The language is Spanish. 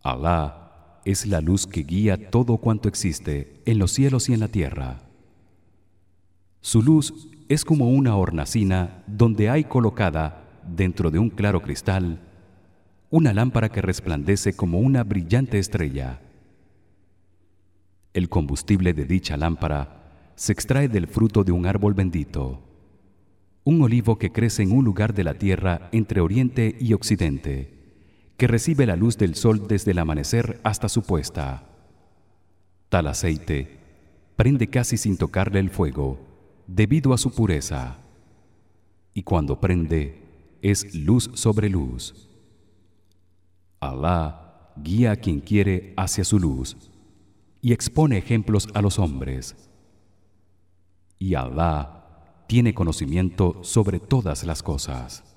Alá es la luz que guía todo cuanto existe en los cielos y en la tierra. Su luz es como una hornacina donde hay colocada dentro de un claro cristal una lámpara que resplandece como una brillante estrella. El combustible de dicha lámpara se extrae del fruto de un árbol bendito, un olivo que crece en un lugar de la tierra entre Oriente y Occidente, que recibe la luz del sol desde el amanecer hasta su puesta. Tal aceite prende casi sin tocarle el fuego debido a su pureza, y cuando prende es luz sobre luz. Alá guía a quien quiere hacia su luz y expone ejemplos a los hombres. Y Alá tiene conocimiento sobre todas las cosas.